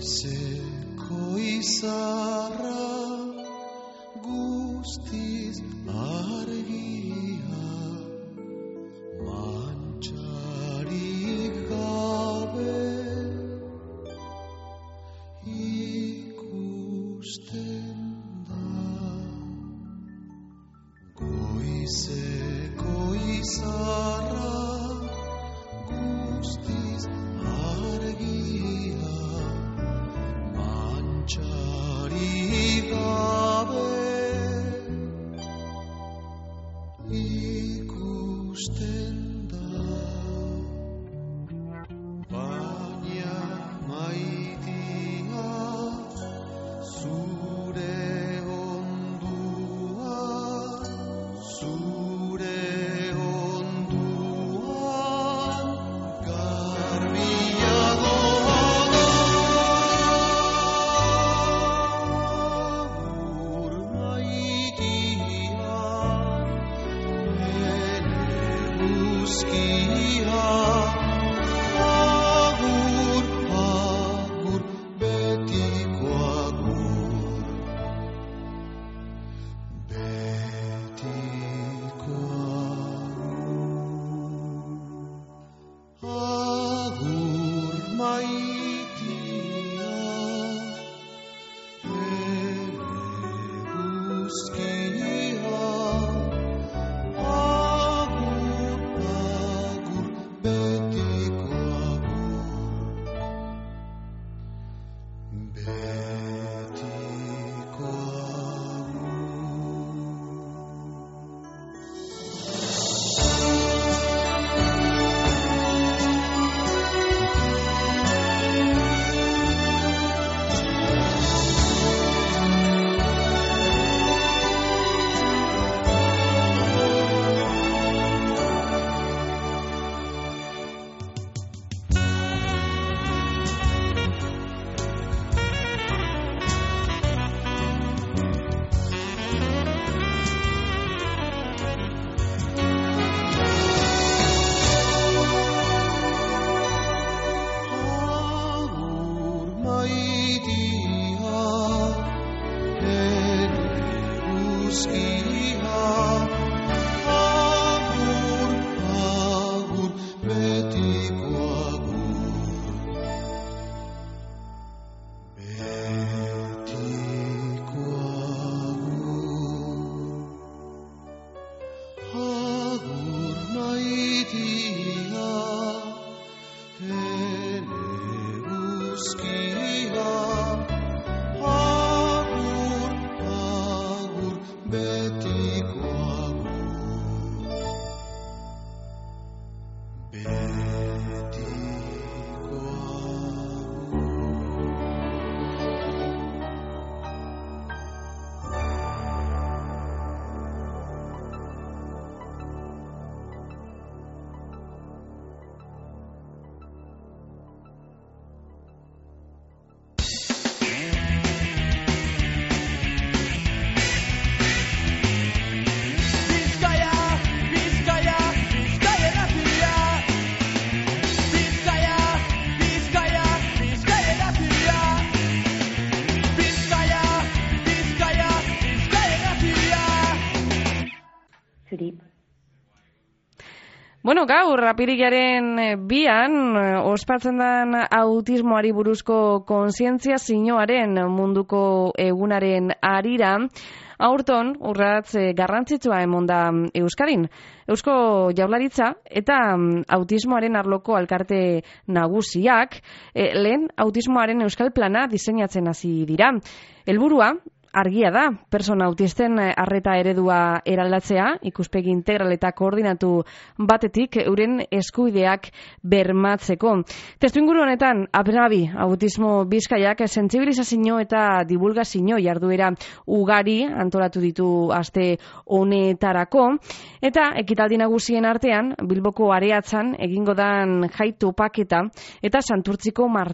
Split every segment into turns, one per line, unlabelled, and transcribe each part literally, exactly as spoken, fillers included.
Goizeko izarra guztiz argia, mantxarik gabe ikusten da. Goizeko izarra guztiz argia, mantxarik gabe ikusten da. Baina maitia zure ondua, zure onduan garbia doa. Agur maitia, ene guzkia, agur, agur, betiko agur, betiko agur. Agur maitia, ene guzkia, agur, agur, betiko agur, betiko agur maitia, ene guzkia, agur, agur, betiko agur, betiko agur. Agur maitia, ene guzkia, agur, agur, betiko agur, betiko Bizkaia, Bizkaia, Bizkaia erratia. Bizkaia, Bizkaia, Bizkaia erratia. Bizkaia, Bizkaia, Bizkaia erratia.
Zuri.
Bueno, gaur, apirilaren eh, bian, eh, ospatzen den autismoari buruzko kontzientzia zinoaren munduko egunaren arira, aurton urratz eh, garrantzitsua emon da Euskadin. Eusko Jaurlaritza eta mm, autismoaren arloko alkarte nagusiak eh, lehen autismoaren euskal plana diseinatzen hasi dira. Helburua argia da, persona autisten arreta eredua eraldatzea, ikuspegi integral eta koordinatu batetik euren eskubideak bermatzeko. Testuinguru honetan, Apenabi Autismo Bizkaiak sentsibilizazio eta divulgazio jarduera ugari antolatu ditu aste honetarako, eta ekitaldi nagusien artean Bilboko Areatzan egingo dan jai topaketa eta Santurtziko martxa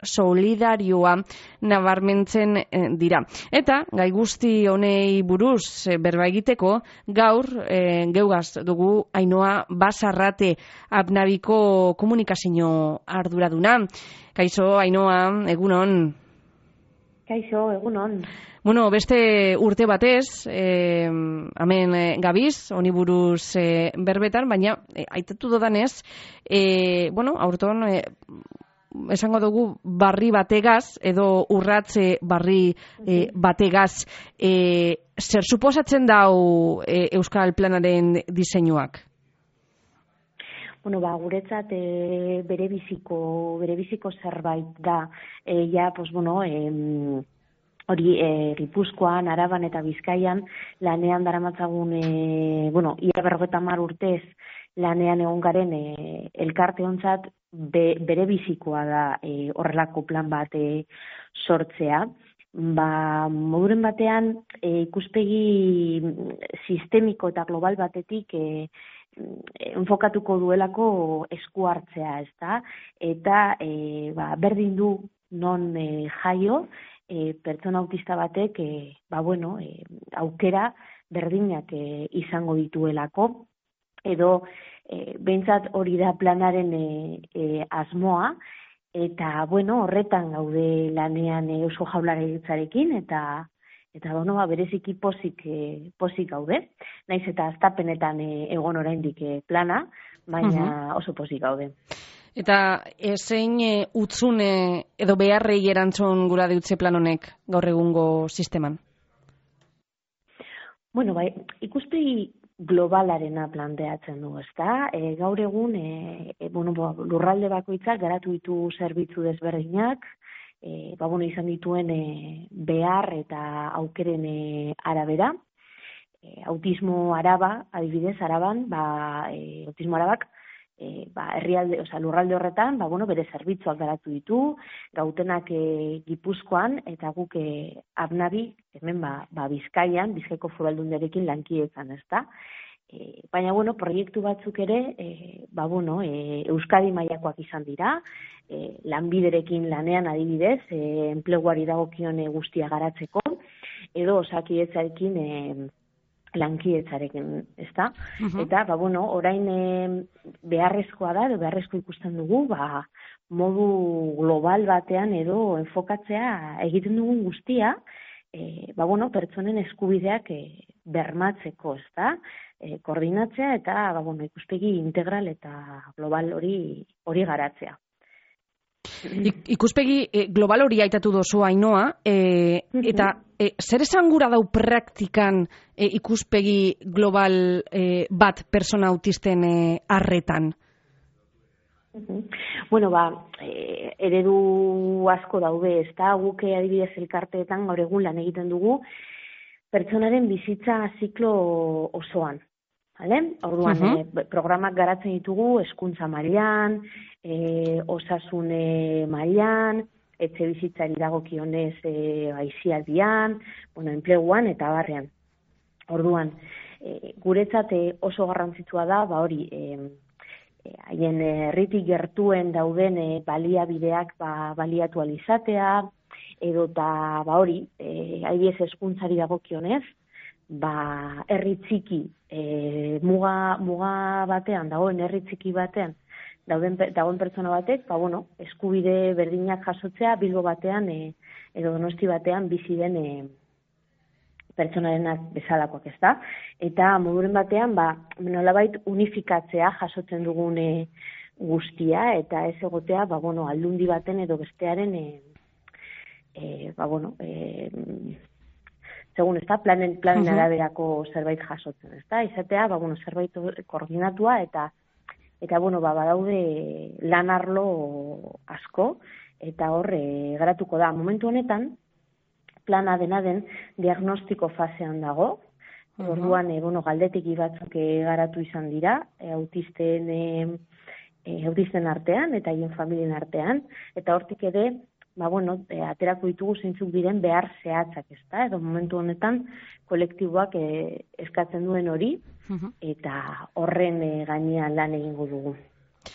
solidarioa nabarmentzen eh, dira. Eta gai guzti honei buruz eh, berba egiteko gaur eh, geugaz dugu Ainhoa Basarrate Abnabiko komunikazio arduraduna. Kaixo Ainhoa, egunon.
Kaixo, egunon.
Bueno, beste urte batez, eh, hemen eh, gabiz, honi buruz eh, berbetan, baina eh, aitatu dodanez, eh, bueno, aurton eh, esango dugu barri bategaz, edo urratze barri eh, bategaz, eh, zer suposatzen dau eh, Euskal Planaren diseinuak?
Bueno, ba, guretzat e, bere biziko, bere biziko zerbait da. E, ja, pues, bueno, e, hori e, Gipuzkoan, Araban eta Bizkaian lanean daramatzagun, e, bueno, ia berrogeta hamar urtez lanean egon garen e, elkarte ontzat be, bere bizikoa da e, horrelako plan bat e, sortzea. Ba, moduren batean e, ikuspegi sistemiko eta global batetik e, enfokatuko duelako esku hartzea, ezta? Eta e, ba, berdin du non e, jaio, e, pertsona autista batek e, ba, bueno, e, aukera berdinak e, izango dituelako, edo e, behintzat hori da planaren e, e, asmoa, eta bueno, horretan gaude lanean e, Eusko Jaurlaritzarekin, eta Eta bueno, ba, bereziki pozik, e, pozik gaude. Naiz eta aztapenetan e, egon oraindik e, plana, baina uh-huh. oso pozik gaude.
Eta e, zein e, utzune edo beharrei erantzun gura deutze plan honek gaur egungo sisteman?
Bueno, bai, ikuspegi globalarena planteatzen du, ezta? E, gaur egun e, e, bueno, lurralde bakoitzak garatu ditu zerbitzu desberdinak, E, ba, bueno, izan dituen e, behar eta aukeren e, arabera. E, autismo araba, adibidez, araban, ba, e, autismo arabak, e, ba, herrialde, oza, lurralde horretan, ba, bueno, bere zerbitzuak garatu ditu, gautenak e, Gipuzkoan, eta guk e, Abnabi, hemen ba, ba, Bizkaian, Bizkaiko Foru Aldundiarekin lankietzan, ezta? E, baina, bueno, proiektu batzuk ere, e, ba, bueno, e, Euskadi mailakoak izan dira, e, lanbiderekin lanean adibidez, e, enpleguari dagokion e, guztia garatzeko, edo osakidetzarekin e, lankietzarekin, ezta? Uh-huh. Eta, ba, bueno, orain e, beharrezkoa da, edo beharrezko ikusten dugu, ba, modu global batean edo enfokatzea egiten dugun guztia, e, ba, bueno, pertsonen eskubideak e, bermatzeko, ezta? E, koordinatzea eta ba, bueno, ikuspegi integral eta global hori hori garatzea.
Ik, ikuspegi e, global hori aitatu dozu Ainhoa, e, eta e, zer esan gura dau praktikan e, ikuspegi global e, bat persona autisten e, arretan?
Bueno, ba, e, eredu asko daude, ezta? Guk adibidez elkarteetan gaur egun lan egiten dugu pertsonaren bizitza ziklo osoan. Vale? Orduan, uh-huh. e, programak garatzen ditugu hezkuntza mailan, e, osasune mailan, etxe bizitzari dagokionez e, aisialdian, bueno, enpleguan eta barrean. Orduan, e, guretzat e, oso garrantzitsua da, ba hori, e, haien e, herritik gertuen dauden e, baliabideak ba, baliatu alizatea, edo eta ba hori, e, adibidez hezkuntzari dagokionez, ba herri txiki e, muga, muga batean dagoen herri txiki batean dauden dagoen pertsona batek, ba bueno, eskubide berdinak jasotzea Bilbo batean e, edo Donosti batean bizi den e, pertsonarenak bezalakoak, ezta? Eta moduren batean ba nolabait unifikatzea jasotzen dugun e, guztia eta ez egotea ba bueno, aldundi baten edo bestearen e, e, ba bueno, e, segun ez da, planen, planen uh-huh. araberako zerbait jasotzen, ez da, izatea, ba, bueno, zerbait koordinatua, eta, eta bueno, ba, badaude lan arlo asko, eta hor, e, garatuko da. Momentu honetan, plana dena den diagnostiko fasean dago, uh-huh. orduan, e, bueno, galdetiki batzuk e, garatu izan dira, e, autisten, e, e, autisten artean, eta haien familien artean, eta hortik ere, ba, bueno, e, aterako ditugu zeintzuk diren behar zehatzak, ezta? Edo momentu honetan kolektiboak e, eskatzen duen hori, uh-huh. eta horren e, gainean lan egingo dugu.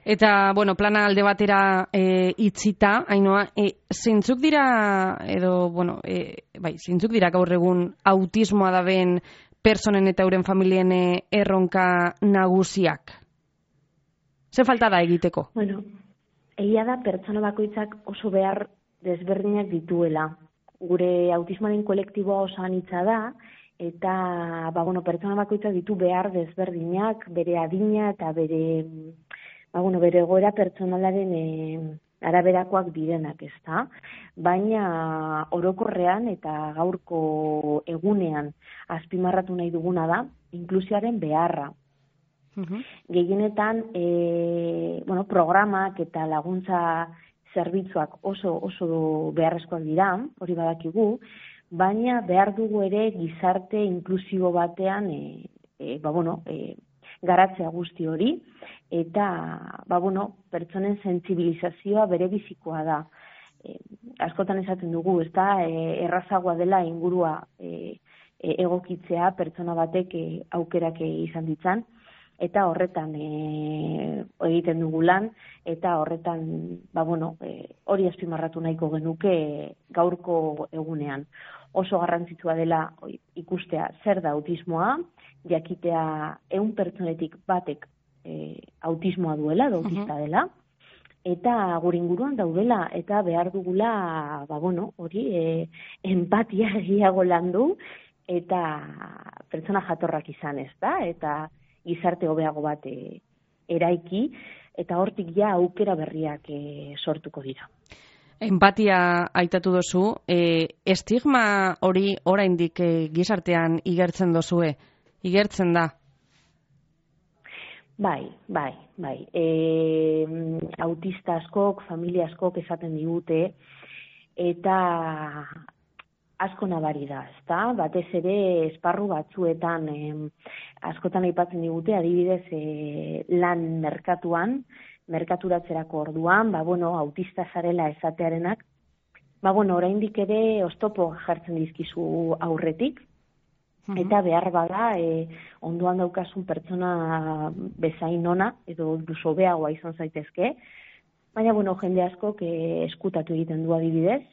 Eta, bueno, plana alde batera e, itzita, Ainhoa, e, zeintzuk dira, edo, bueno, e, bai, zeintzuk dira gaur egun autismoa daben personen eta euren familien erronka nagusiak? Ze falta da egiteko?
Bueno, egia da pertsona bakoitzak oso behar desberdinak dituela. Gure autismoaren kolektiboa oso anitza da, eta ba, bueno, pertsona bakoitzak ditu behar desberdinak, bere adina eta bere, ba, bueno, bere egoera pertsonalaren e, araberakoak direnak, ezta? Baina orokorrean eta gaurko egunean azpimarratu nahi duguna da inklusioaren beharra.
Uh-huh.
Gehienetan, e, bueno, programak eta laguntza zerbitzuak oso oso beharrezkoak dira, hori badakigu, baina behar dugu ere gizarte inklusibo batean e, e, ba, bueno, e, garatzea guzti hori, eta ba, bueno, pertsonen sentsibilizazioa bere bizikoa da. E, askotan esaten dugu, ez da, e, errazagoa dela ingurua e, e, egokitzea pertsona batek e, aukerak izan ditzan, eta horretan e, egiten dugu lan, eta horretan, ba, bueno, e, hori azpimarratu nahiko genuke e, gaurko egunean. Oso garrantzitsua dela ikustea zer da autismoa, jakitea ehun pertsonetik batek e, autismoa duela, edo autista dela, eta gure inguruan daudela, eta behar dugula, ba, bueno, hori, e, empatia egiago landu, eta pertsona jatorrak izan, ez da, eta gizarte hobeago bat e, eraiki, eta hortik ja aukera berriak e, sortuko dira.
Empatia aitatu dozu, e, estigma hori oraindik e, gizartean igertzen dozue, igertzen da?
Bai, bai, bai. E, autista askok, familia askok esaten digute, eta asko nabari da, ezta? Batez ere esparru batzuetan e, askotan aipatzen digute, adibidez e, lan merkatuan, merkaturatzerako orduan, ba, bueno, autista zarela esatearenak, ba, bueno, oraindik ere oztopo jartzen dizkizu aurretik, uh-huh. Eta behar bada, e, ondoan daukasun pertsona bezain ona, edo duzo beagoa izan zaitezke, baina, bueno, jende askok e, eskutatu egiten du adibidez,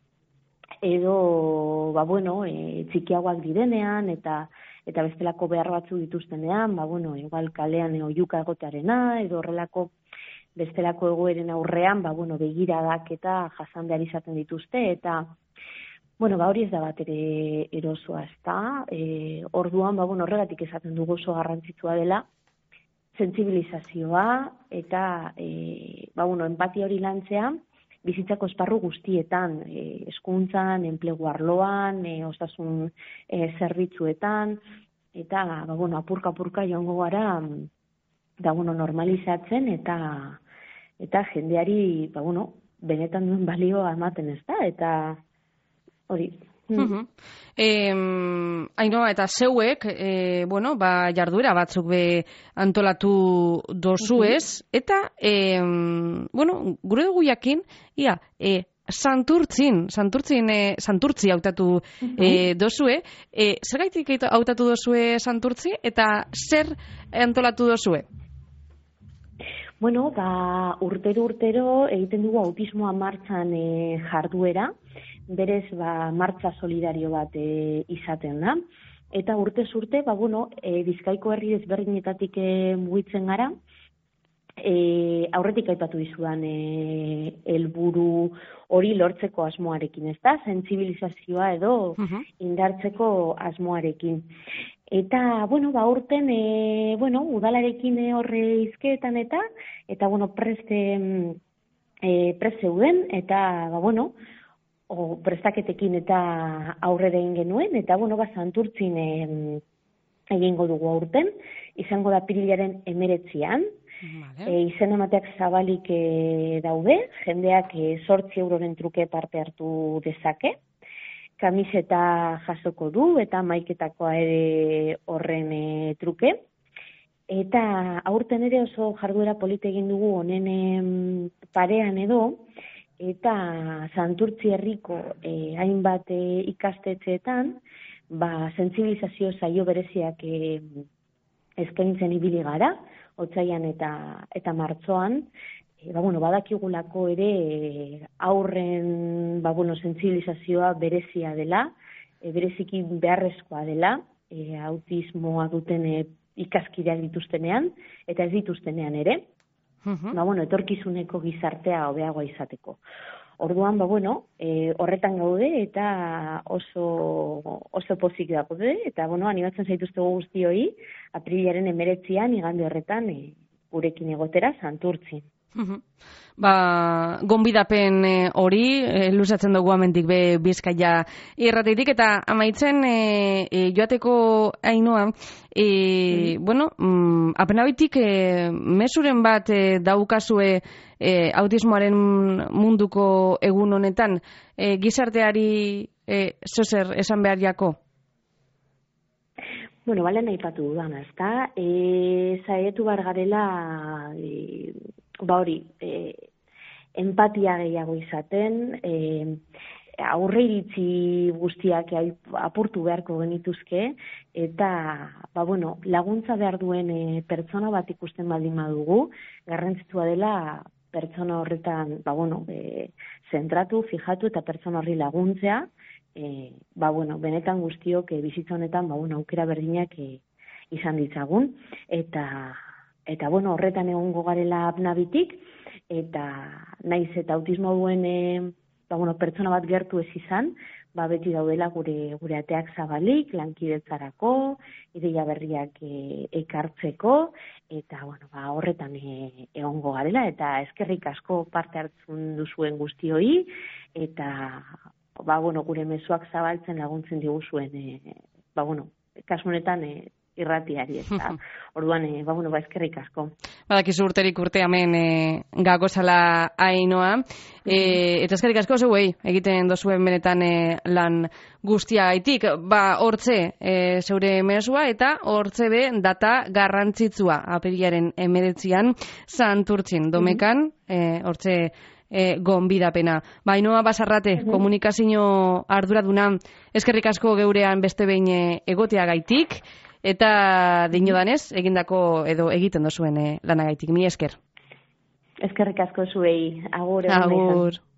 edo, ba, bueno, e, txikiagoak direnean, eta eta bestelako behar batzu dituztenean, ba, bueno, igual kalean oihuka egotearena, edo horrelako bestelako egoeren aurrean, ba, bueno, begiradak eta jasan behar izaten dituzte, eta, bueno, ba, hori ez da bat ere erosoa, ez da, e, orduan, ba, bueno, horregatik esaten dugu oso garrantzitsua dela, sentsibilizazioa, eta, e, ba, bueno, empatia hori lantzea, bizitzako esparru guztietan, e, hezkuntzan, enplegu arloan, e, osasun e, zerbitzuetan, eta, ba, bueno, apurka-apurka joango gara, da, bueno, normalizatzen, eta eta jendeari, ba, bueno, benetan duen balioa ematen, ez da, eta hori.
Uh-huh. Eh, Ainhoa, eta zeuek, eh, bueno, ba, jarduera batzuk be antolatu dozuez, uh-huh. Eta, eh, bueno, gure dugu jakin, ia, eh, Santurtzin, Santurtzin, eh, Santurtzi hautatu uh-huh. eh, dozue, eh, zer gaitik hautatu dozue Santurtzi, eta zer antolatu dozue?
Bueno, ba, urtero-urtero egiten dugu autismoa martxan e, jarduera, berez ba, martxa solidario bat e, izaten da. Eta urtez urte, ba, bueno, e, Bizkaiko herri ezberdinetatik e, mugitzen gara, e, aurretik aipatu dizudan e, helburu hori lortzeko asmoarekin, ez da? Sentsibilizazioa edo uh-huh. indartzeko asmoarekin. Eta, bueno, ba, urten, e, bueno, udalarekin horre izkeetan eta, eta, bueno, preste, e, prest zeuden, eta, ba, bueno, o, prestaketekin eta aurrera egin genuen, eta, bueno, ba, Santurtzin e, egingo dugu aurten, izango da pirilaren emeretzian, vale. e, izen emateak zabalik e, daude, jendeak e, zortzi euroren truke parte hartu dezake, kamiseta jasoko du eta maiketakoa ere horren e, truke. Eta aurten ere oso jarduera polite egin dugu honen parean edo, eta Santurtzi herriko e, hainbat e, ikastetxeetan, ba, sentsibilizazio saio bereziak e, eskaintzen ibili gara, otsaian eta eta martxoan, e, ba, bueno, badakigulako ere e, aurren ba, bueno, sentsibilizazioa berezia dela, e, bereziki beharrezkoa dela, e, autismoa duten e, ikaskideak dituztenean, eta ez dituztenean ere,
Mhm.
ba, bueno, etorkizuneko gizartea hobeagoa izateko. Orduan, ba, bueno, e, horretan gaude eta oso, oso pozik gaude, eta, bueno, animatzen zaituztegu guztioi, aprilaren emeretzian, igande horretan, e, gurekin egotera, Santurtzin.
Mhm. Ba, gonbidapen eh, hori, eh, luzatzen dugu amendik be Bizkaia irratetik, eta amaitzen eh, eh, joateko Ainhoa, eh, mm. bueno, mm, apenabitik eh, mesuren bat eh, daukazue eh, autismoaren munduko egun honetan, eh, gizarteari eh, zozer esan behar jako?
Bueno, balen aipatu dudan, ezta? E, zaietu bar garela, e, ba hori, e, empatia gehiago izaten, e, aurre iritzi guztiak apurtu beharko genituzke, eta, ba bueno, laguntza behar duen e, pertsona bat ikusten baldin badugu, garrantzitsua dela pertsona horretan, ba bueno, e, zentratu, fijatu eta pertsona horri laguntzea, E, ba, bueno, benetan guztiok e, bizitza honetan ba, bueno, aukera berdinak e, izan ditzagun, eta, eta bueno, horretan egongo garela apnabitik, eta naiz eta autismo duen e, ba, bueno, pertsona bat gertu ez izan, ba, beti daudela gure, gure ateak zabalik, lankidetzarako, ideia berriak e, ekartzeko, eta bueno, ba, horretan e, egongo garela, eta eskerrik asko parte hartzen duzuen guztioi, eta ba, bueno, gure mezuak zabaltzen laguntzen diguzuen, e, ba, bueno, kasu honetan e, irratiari, eta orduan, e, ba, bueno, ba, eskerrik asko.
Badakizu urterik urte hemen e, gagozala Ainhoa, e, eta eskerrik asko zeuei egiten dozuen benetan e, lan guztiagaitik, ba, hortze e, zeure mesua, eta hortze be data garrantzitsua, apirilaren emeretzian, Santurtzin, domekan, e, hortze E, gonbidapena. Ba, Ainhoa Basarrate, mm-hmm. komunikazio arduraduna, eskerrik asko geurean beste behin egoteagaitik, eta dinodanez, egindako edo egiten dozuen e, lanagaitik. Mi esker.
Eskerrik asko zuei. Agur.
Agur.